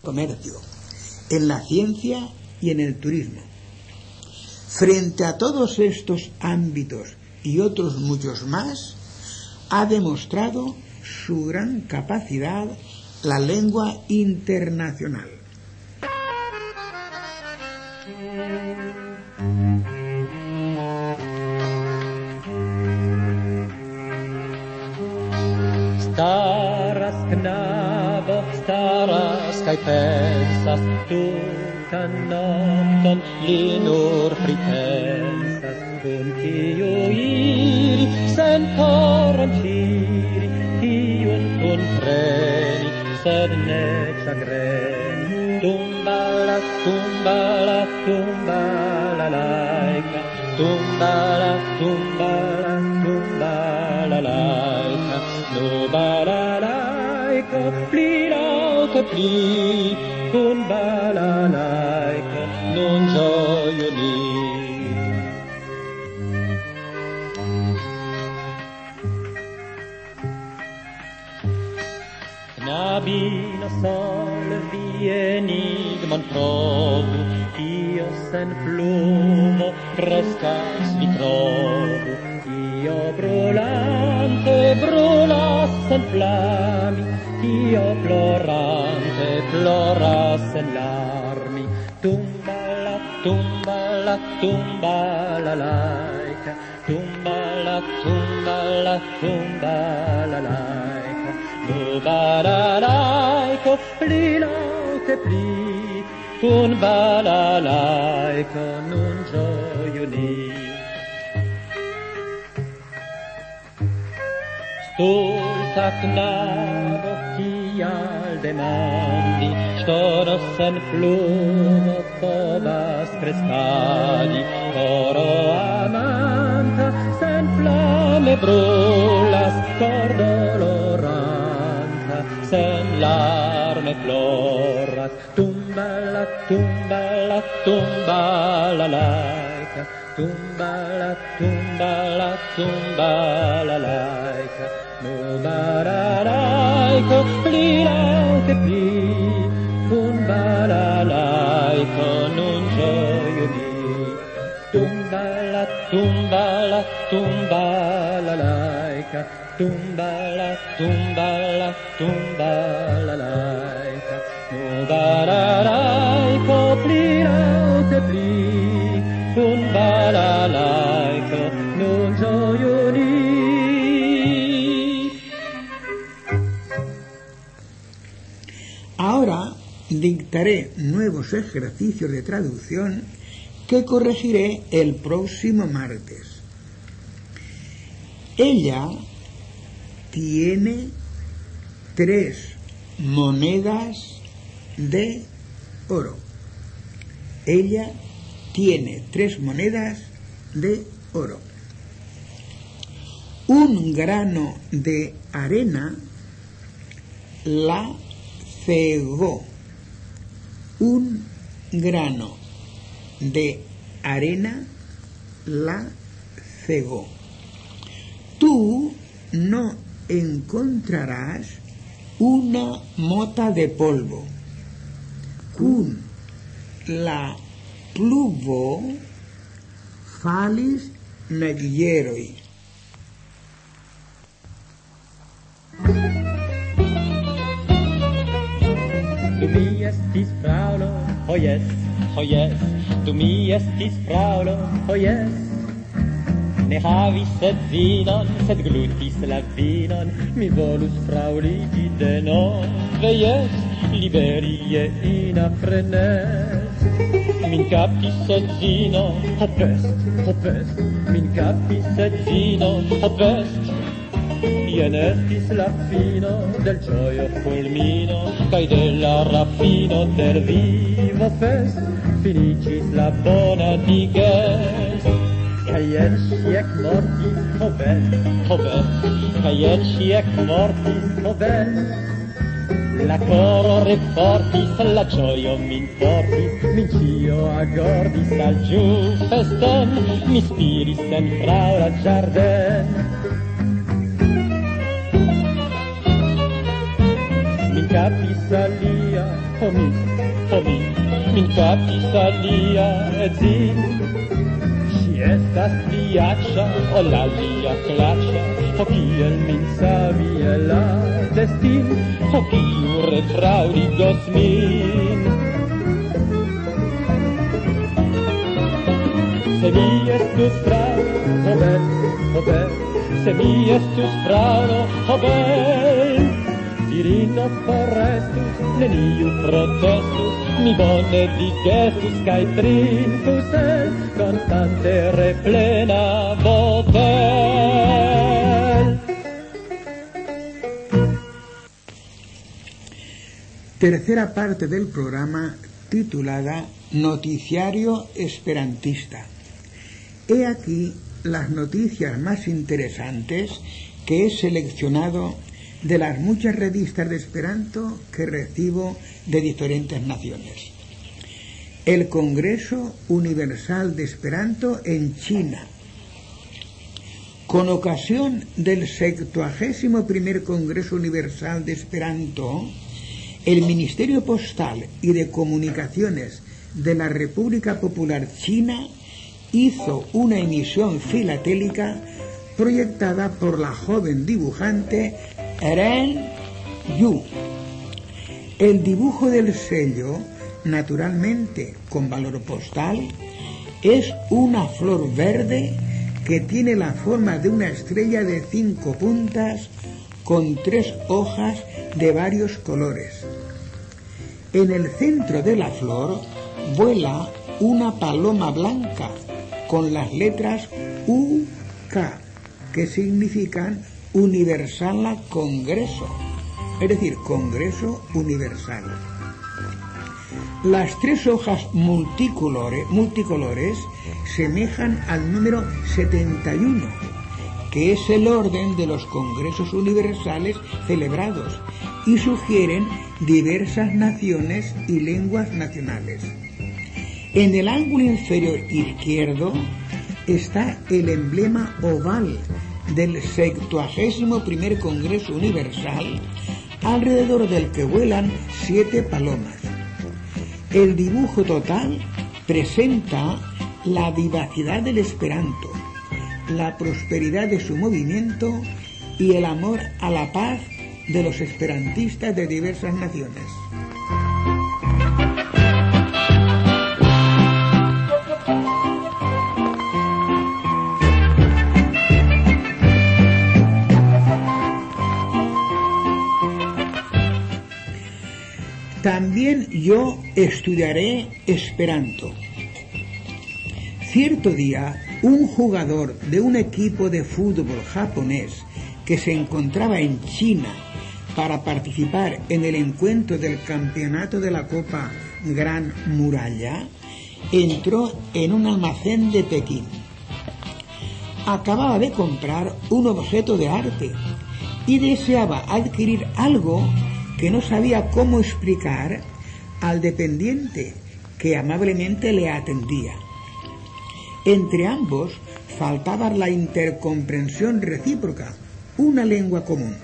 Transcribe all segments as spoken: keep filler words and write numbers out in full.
comercio, en la ciencia y en el turismo. Frente a todos estos ámbitos y otros muchos más, ha demostrado su gran capacidad la lengua internacional. Staras knabo, staras kaj pensas, tutan nokton li nur pripensas, kun kiu iri, sen koron ŝiri, kiun kunpreni, sed ne ĉagreni. Tumbala, tumbala, tumbala laika, tumbala, tumbala, tumbala laika, no balalaika, pli laŭte pli, kun balalaika, non ĝoju ni. Knabino solvi enigmon provu, io sen pluvo kreskas vi trovu, io brulante brulas en flami, io plorante ploras en larmi. Tumbala, tumbala, tumbala laika, tumbala, tumbala, tumbala laika, no balalaika, pli laŭte pli, kun balalaika nun ĝoju ni. Stulta knabo, kial demandi, ŝtono sen plumo povas kreskadi, koro amanta sen flame brulas, kor doloranta sen larme ploras. Tumbala, tumbala, tumbala laika, tumbala, tumbala, tumbala laika, no balalaika, pli laŭte pli, kun balalaika nun ĝoju ni. Tumbala, tumbala, tumbala laika, tumbala, tumbala, tumbala laika, no balalaika, pli laŭte pli, kun balalaika nun ĝoju ni. Ahora dictaré nuevos ejercicios de traducción que corregiré el próximo martes. Ella tiene tres monedas de oro. Ella tiene tres monedas de oro. Un grano de arena la cegó. Un grano de arena la cegó. Tú no encontrarás una mota de polvo. Kun la pluvo falis negieroi. Tu mi estis fraulo, oh yes, oh yes, tu mi estis fraulo, oh yes. Ne havis edzinon, sed glutis la vinon, mi volus fraŭligi denove, jes, liberie inafrenes. Min kaptis edzino, ho pest, ho pest, min kaptis edzino, ho pest. Ien estis la fino del gioio fulmino, cae della raffino del vivo fest, finicis la bona diges. Cae en siec mortis, ho ves, ho ves, cae en siec mortis, ho ves. La coro refortis, la gioio min portis, min cio agordis al giù festen, mi spiris en fraula giarden. capisalia, o mi, o mi, min capisalia et zin. Si estas viacha, o la lia clacha, o kiel min savi la destin, o kiu refraŭdigos min. Se mi estus fraŭlo, ho bel, ho bel, se mi estus fraŭlo, ho bel, virino forestus, neniu protestus, mi bone digestus kaj trinkus el konstante replena botel. Tercera parte del programa titulada Noticiario Esperantista. He aquí las noticias más interesantes que he seleccionado de las muchas revistas de Esperanto que recibo de diferentes naciones. El Congreso Universal de Esperanto en China. Con ocasión del sextuagésimo primer Congreso Universal de Esperanto, el Ministerio Postal y de Comunicaciones de la República Popular China hizo una emisión filatélica proyectada por la joven dibujante Ren Yu. El dibujo del sello, naturalmente con valor postal, es una flor verde que tiene la forma de una estrella de cinco puntas con tres hojas de varios colores. En el centro de la flor vuela una paloma blanca con las letras U K, que significan Universal Congreso, es decir, Congreso Universal. Las tres hojas multicolores, multicolores semejan al número setenta y uno, que es el orden de los congresos universales celebrados y sugieren diversas naciones y lenguas nacionales. En el ángulo inferior izquierdo está el emblema oval del sextuagésimo primer Congreso Universal, alrededor del que vuelan siete palomas. El dibujo total presenta la vivacidad del Esperanto, la prosperidad de su movimiento y el amor a la paz de los esperantistas de diversas naciones. También yo estudiaré Esperanto. Cierto día, un jugador de un equipo de fútbol japonés que se encontraba en China para participar en el encuentro del campeonato de la Copa Gran Muralla, entró en un almacén de Pekín. Acababa de comprar un objeto de arte y deseaba adquirir algo que no sabía cómo explicar al dependiente que amablemente le atendía. Entre ambos faltaba la intercomprensión recíproca, una lengua común.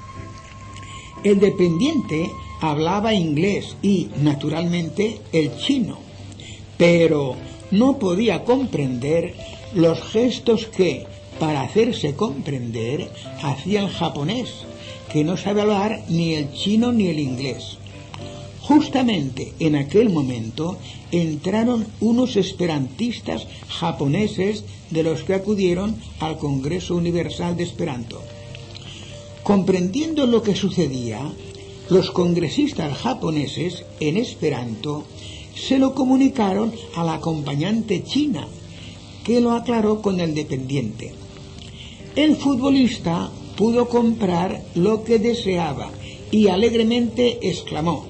El dependiente hablaba inglés y, naturalmente, el chino, pero no podía comprender los gestos que, para hacerse comprender, hacía el japonés, que no sabe hablar ni el chino ni el inglés. Justamente en aquel momento entraron unos esperantistas japoneses de los que acudieron al Congreso Universal de Esperanto. Comprendiendo lo que sucedía, los congresistas japoneses en Esperanto se lo comunicaron a la acompañante china, que lo aclaró con el dependiente. El futbolista pudo comprar lo que deseaba y alegremente exclamó: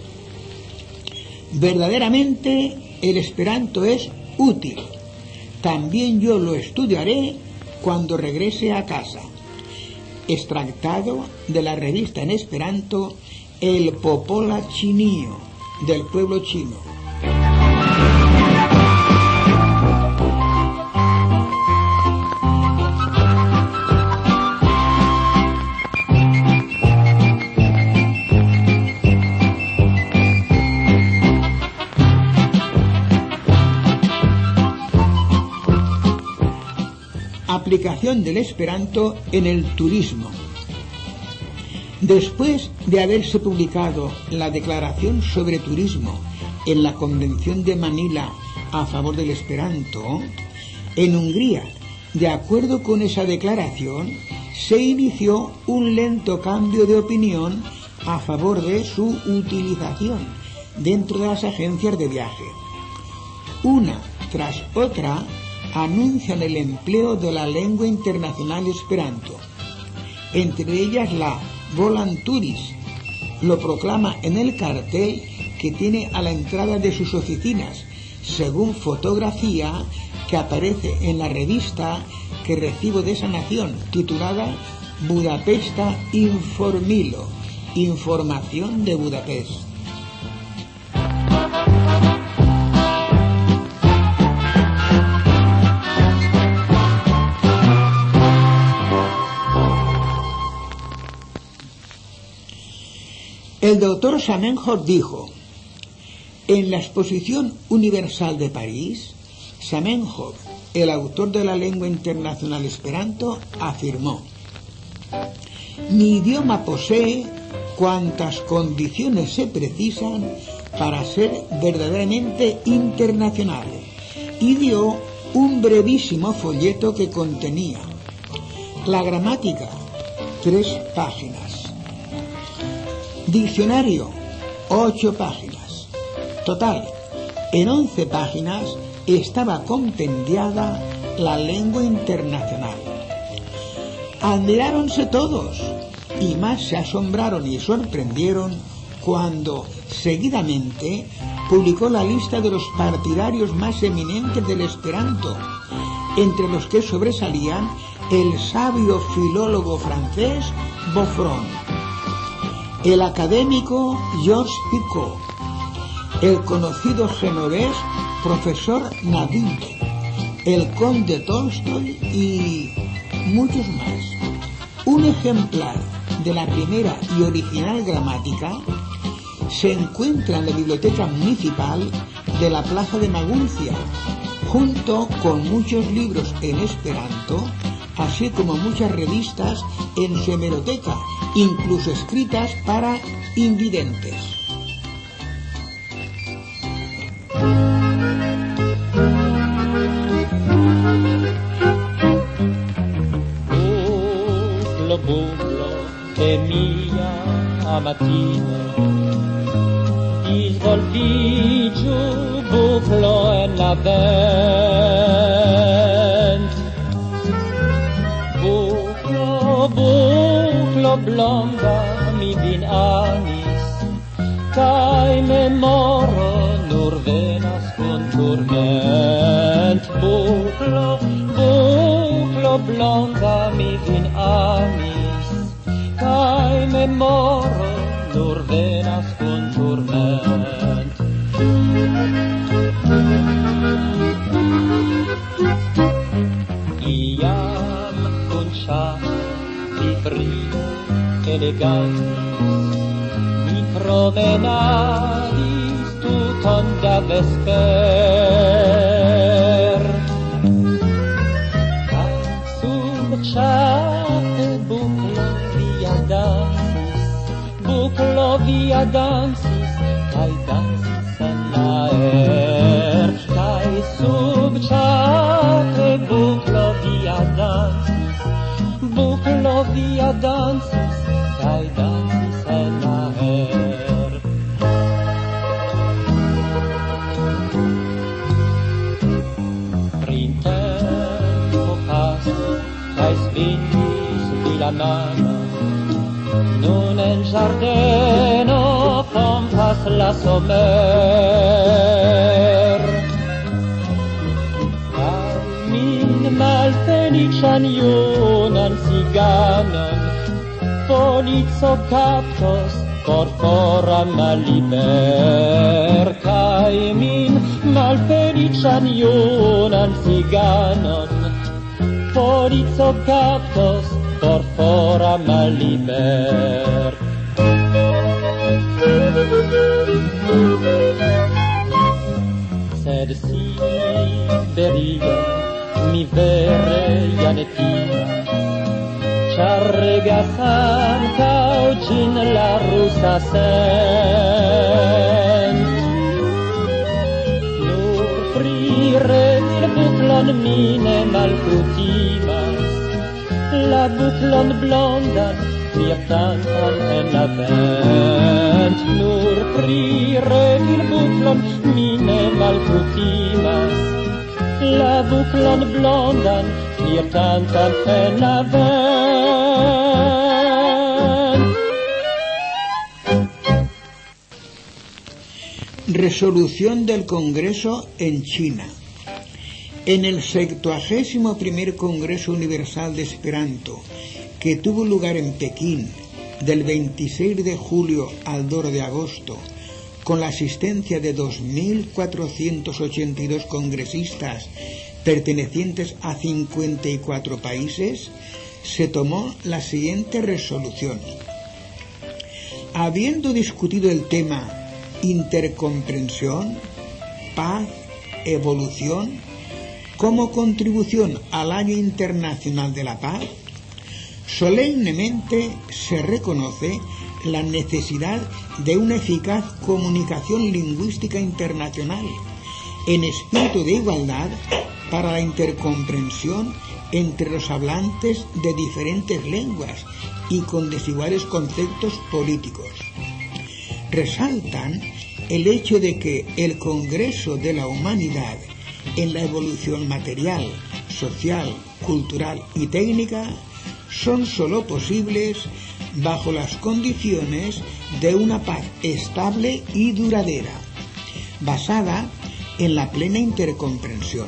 verdaderamente el Esperanto es útil. También yo lo estudiaré cuando regrese a casa. Extractado de la revista en Esperanto El Popola Chinio, del pueblo chino. aplicación del esperanto en el turismo. Después de haberse publicado la Declaración sobre Turismo en la Convención de Manila a favor del esperanto, en Hungría, de acuerdo con esa declaración, se inició un lento cambio de opinión a favor de su utilización dentro de las agencias de viaje. Una tras otra anuncian el empleo de la lengua internacional esperanto, entre ellas la Volanturis lo proclama en el cartel que tiene a la entrada de sus oficinas, según fotografía que aparece en la revista que recibo de esa nación, titulada Budapesta Informilo, Información de Budapest. El doctor Zamenhof dijo: en la Exposición Universal de París, Zamenhof, el autor de la lengua internacional esperanto, afirmó: mi idioma posee cuantas condiciones se precisan para ser verdaderamente internacional, y dio un brevísimo folleto que contenía la gramática, tres páginas, diccionario, ocho páginas. Total, en once páginas estaba compendiada la lengua internacional. Admiráronse todos, y más se asombraron y sorprendieron cuando, seguidamente, publicó la lista de los partidarios más eminentes del esperanto, entre los que sobresalían el sabio filólogo francés Boffron, el académico Georges Picot, el conocido genovés profesor Nadine, el conde Tolstoy y muchos más. Un ejemplar de la primera y original gramática se encuentra en la biblioteca municipal de la plaza de Maguncia, junto con muchos libros en esperanto, así como muchas revistas en su hemeroteca, incluso escritas para invidentes. Buclo, buclo, che mia mattina ti svolvi giù, buclo en la vent. Buclo, buclo, blonda mi vin amis, kai memoro nur venas kun turment. Buclo, buclo, blonda mi vin amis, kai memoro nur venas kun turment. Iam kun ŝafi brilo elegantis mi promenadis tuton da vesper, kaj sub ĉape buklo via dancis, buklo via dancis, kaj dancis en la aer, kaj sub ĉape buklo via dancis, buklo via dancis, kaj dancis en la aer. Printempo pasis, kaj svintis vi la mano, nun en ĝardeno pompas la somer. Kaj min malfeliĉan junan ciganon polico kaptos por fora malliber, kaj min malfeliĉan junan ciganon polico kaptos por fora malliber. Sed Siberio mi vere ja ne chin la russa sent. Nur frire il buclon mine malcutimas, la buclon blondan flirtantan en la vent. Nur frire il buclon mine malcutimas, la buclon blondan flirtantan en la vent. Resolución del Congreso en China. En el sextuagésimo primer Congreso Universal de Esperanto, que tuvo lugar en Pekín del veintiséis de julio al dos de agosto, con la asistencia de dos mil cuatrocientos ochenta y dos congresistas pertenecientes a cincuenta y cuatro países, se tomó la siguiente resolución. Habiendo discutido el tema intercomprensión, paz, evolución, como contribución al Año Internacional de la Paz, solemnemente se reconoce la necesidad de una eficaz comunicación lingüística internacional en espíritu de igualdad para la intercomprensión entre los hablantes de diferentes lenguas y con desiguales conceptos políticos. Resaltan el hecho de que el Congreso de la Humanidad en la evolución material, social, cultural y técnica son sólo posibles bajo las condiciones de una paz estable y duradera, basada en la plena intercomprensión.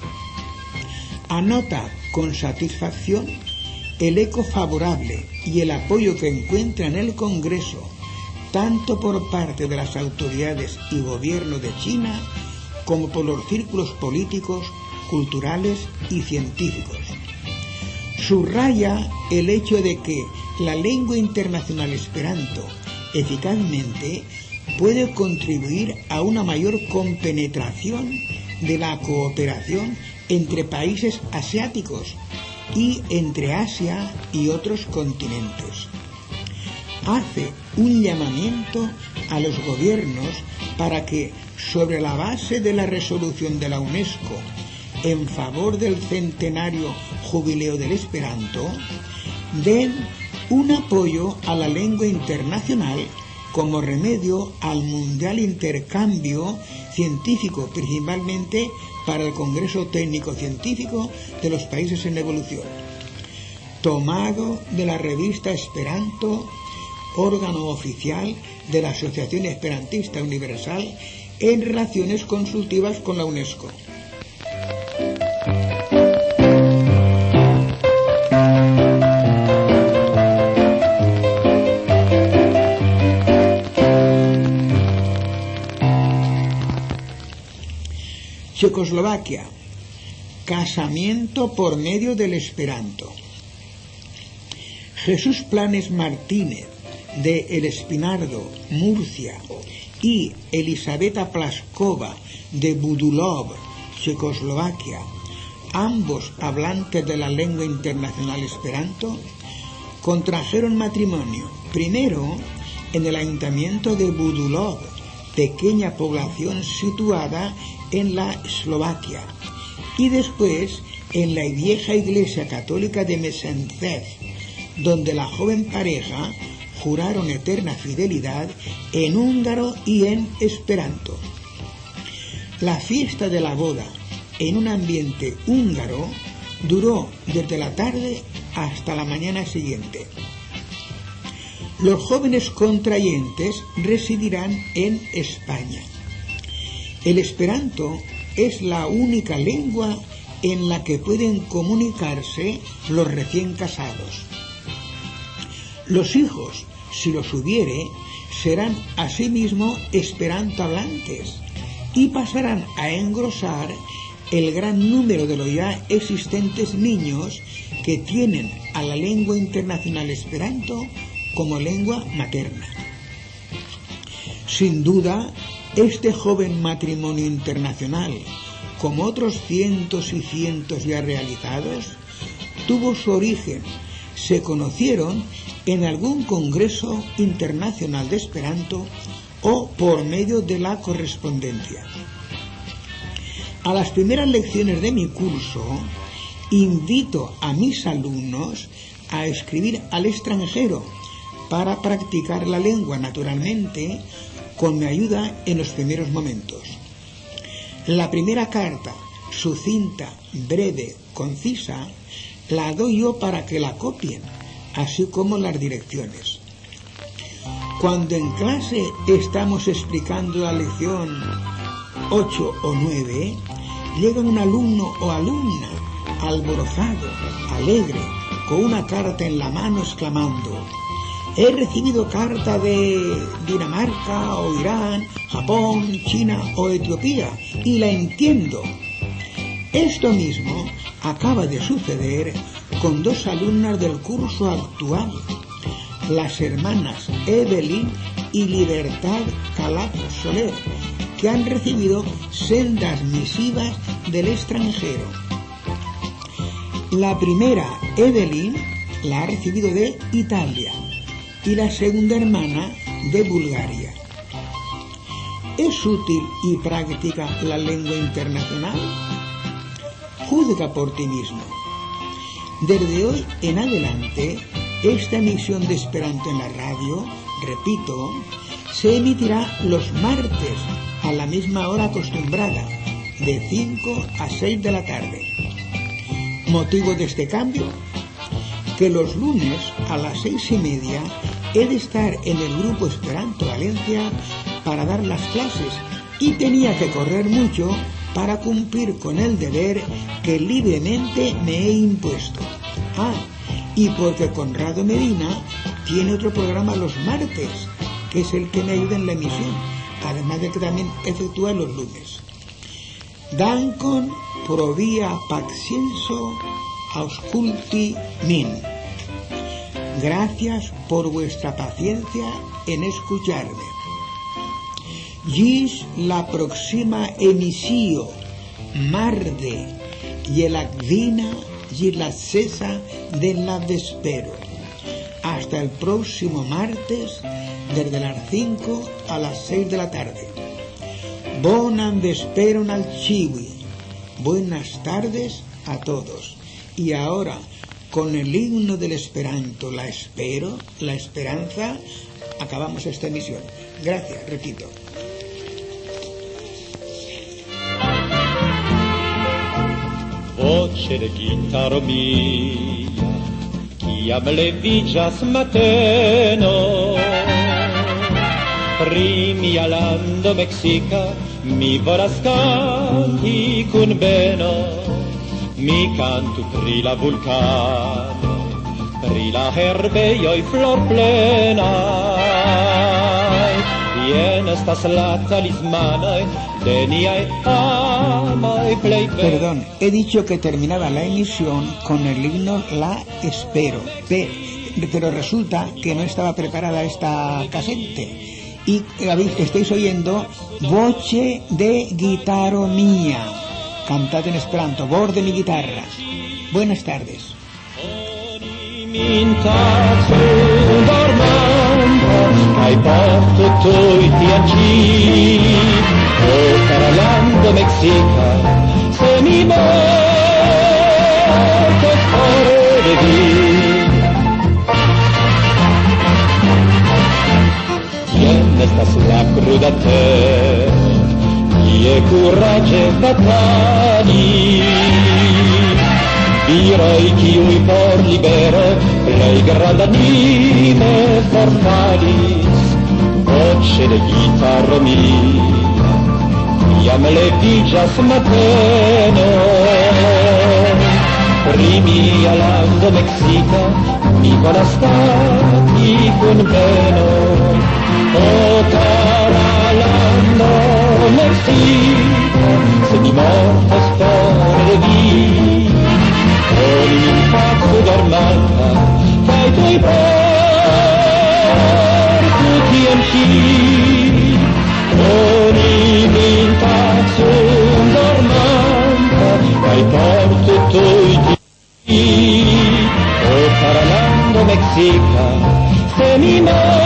Anota con satisfacción el eco favorable y el apoyo que encuentra en el Congreso, tanto por parte de las autoridades y gobierno de China, como por los círculos políticos, culturales y científicos. Subraya el hecho de que la lengua internacional Esperanto eficazmente puede contribuir a una mayor compenetración de la cooperación entre países asiáticos y entre Asia y otros continentes. Hace un llamamiento a los gobiernos para que, sobre la base de la resolución de la UNESCO en favor del centenario jubileo del Esperanto, den un apoyo a la lengua internacional como remedio al mundial intercambio científico, principalmente para el Congreso Técnico Científico de los Países en Evolución. Tomado de la revista Esperanto, órgano oficial de la Asociación Esperantista Universal en relaciones consultivas con la UNESCO. Checoslovaquia. Casamiento por medio del Esperanto. Jesús Planes Martínez, de El Espinardo, Murcia, y Elisabeta Plaskova, de Budulov, Checoslovaquia, ambos hablantes de la lengua internacional Esperanto, contrajeron matrimonio, primero en el ayuntamiento de Budulov, pequeña población situada en la Eslovaquia, y después en la vieja iglesia católica de Mesencev, donde la joven pareja juraron eterna fidelidad en húngaro y en esperanto. La fiesta de la boda, en un ambiente húngaro, duró desde la tarde hasta la mañana siguiente. Los jóvenes contrayentes residirán en España. El esperanto es la única lengua en la que pueden comunicarse los recién casados. Los hijos, si los hubiere, serán asimismo esperanto hablantes y pasarán a engrosar el gran número de los ya existentes niños que tienen a la lengua internacional esperanto como lengua materna. Sin duda, este joven matrimonio internacional, como otros cientos y cientos ya realizados, tuvo su origen, se conocieron en algún congreso internacional de Esperanto o por medio de la correspondencia. A las primeras lecciones de mi curso invito a mis alumnos a escribir al extranjero para practicar la lengua naturalmente con mi ayuda en los primeros momentos. La primera carta, sucinta, breve, concisa, la doy yo para que la copien, así como las direcciones. Cuando en clase estamos explicando la lección ocho o nueve, llega un alumno o alumna alborozado, alegre, con una carta en la mano exclamando: he recibido carta de Dinamarca o Irán, Japón, China o Etiopía y la entiendo. Esto mismo acaba de suceder con dos alumnas del curso actual, las hermanas Evelyn y Libertad Calaf Soler, que han recibido sendas misivas del extranjero. La primera, Evelyn, la ha recibido de Italia y la segunda hermana de Bulgaria. ¿Es útil y práctica la lengua internacional? Juzga por ti mismo. Desde hoy en adelante, esta emisión de Esperanto en la radio, repito, se emitirá los martes a la misma hora acostumbrada, de cinco a seis de la tarde. ¿Motivo de este cambio? Que los lunes a las seis y media he de estar en el grupo Esperanto Valencia para dar las clases y tenía que correr mucho para cumplir con el deber que libremente me he impuesto. Ah, y porque Conrado Medina tiene otro programa los martes, que es el que me ayuda en la emisión, además de que también efectúa los lunes. Dankon pro via pacienzo ausculti min. Gracias por vuestra paciencia en escucharme. Gis la próxima emisio marde y la kvina y la cesa de la vespero. Hasta el próximo martes desde las cinco a las seis de la tarde. Bonan vesperon al chiwi. Buenas tardes a todos. Y ahora, con el himno del Esperanto, la espero, la esperanza, acabamos esta emisión. Gracias, repito. Voce de chitarro mia, chiam levigas mateno, pri mia lando Mexica, mi voras canti cun beno, mi cantu pri la vulcano, pri la herbejoj florplenaj, jen estas la talismanoj de niaj amaj plej belaj. Perdón, he dicho que terminaba la emisión con el himno La Espero, pero resulta que no estaba preparada esta casete. Y estáis oyendo Voce de Guitarro Mía, cantada en Esperanto, voz de mi guitarra. Buenas tardes. Ai porto tuoi ti anci, o caralando Mexica, se mi morto fuori di. Tien estas la cruda ter, ie courage batali, viroi kiui por libero, plei granda anime fortalis, voce de chitarro mia, iam levigas mateno, pri mia lando Mexica, mi volas stati con beno, o cara lando Mexica, se mi mortas por vi, con il pazzo d'armata, fai tuoi porti ti anci, con il pazzo d'armata, fai porti tuoi ti, o caralando Mexica, se mi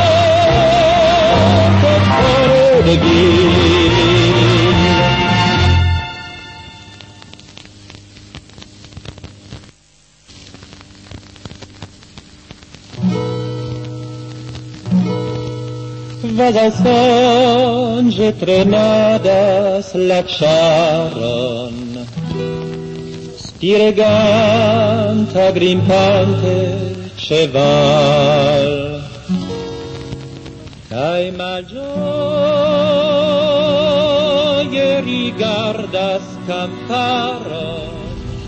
morto for de gin. Was als songe trenadas lasciaron, spireganta grimpante cheval, cae maggiore rigardas camparon.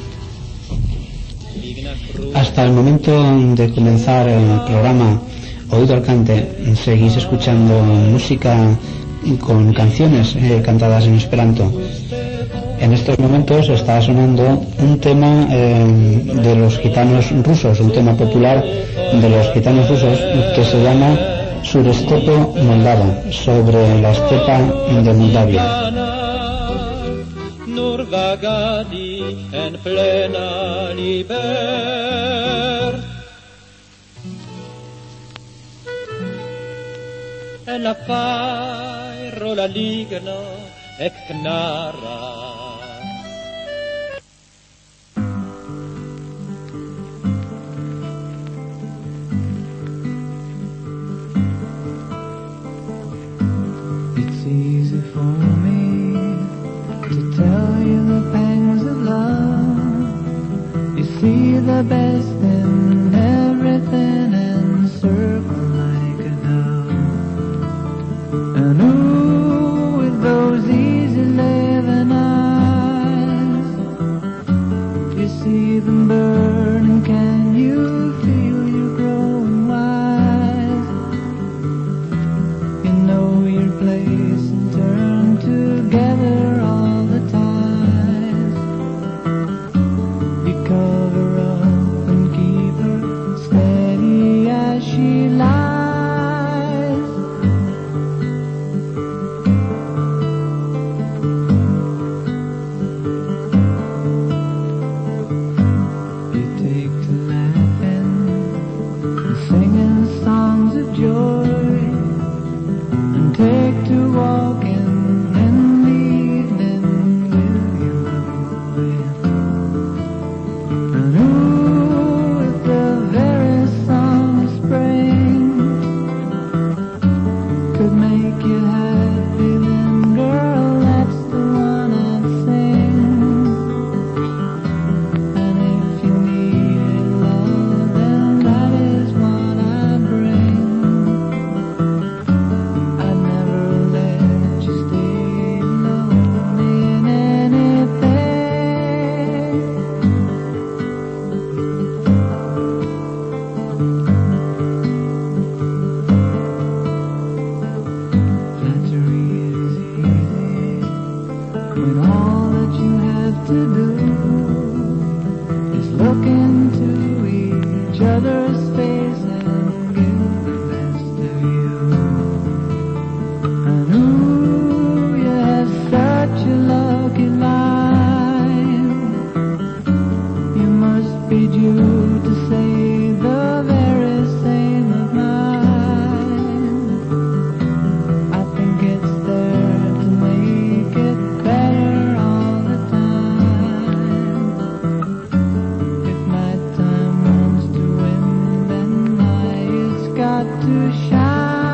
Hasta el momento de comenzar el programa Oído al Cante, seguís escuchando música con canciones eh, cantadas en esperanto. En estos momentos está sonando un tema eh, de los gitanos rusos, un tema popular de los gitanos rusos que se llama Surestepe Moldava, sobre la estepa de Moldavia. Nur vagadi en plena liber, en la fajro la ligno eknara. It's easy for me to tell you the pangs of love. You see the best in everything and circle like a dove. And ooh, with those easy living eyes, you see them burn, and can you feel you growing wise? You know your place and turn together all the time. You cover up and keep her steady as she lies. You take to laughing and singing songs of joy, and take to walking in the evening with your boy. And ooh, if the very song of spring could make you happy, then girl, that's the one I'd sing. And if you needed love, then that is what I'd bring. I'd never let you stay alone in anything. Flattery is easy when all that you have to do is look into each other's face and give the best of you. And ooh, you have such a lucky life. You must be due to say the very same of mine. I think it's there to make it better all the time. If nighttime runs to end, then night's got to shine.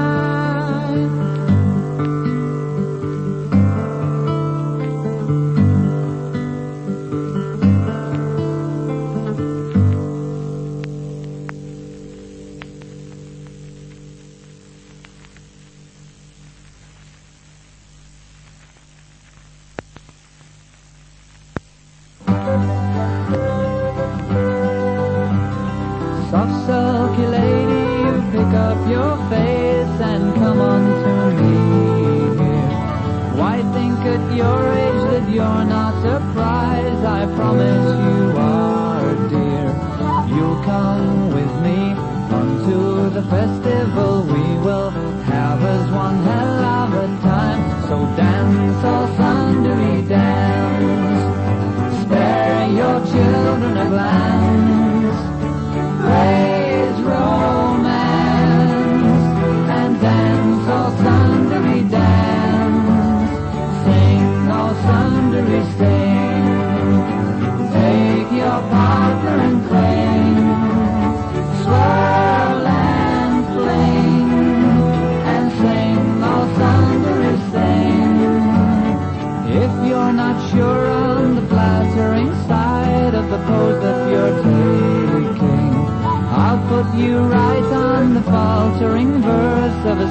Soft silky lady, you pick up your face and come on to me. Why think at your age that you're not surprised? I promise you are, dear. You'll come with me unto the festival. We will have us one hell of a time. So dance, all sundry dance. Spare your children a glance. Praise romance.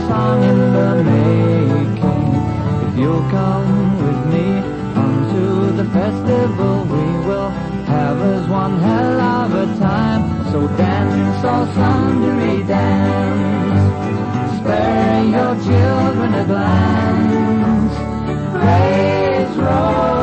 song in the making. If you'll come with me unto the festival, we will have us one hell of a time. So dance, all sundry dance, spare your children a glance. Praise, Lord.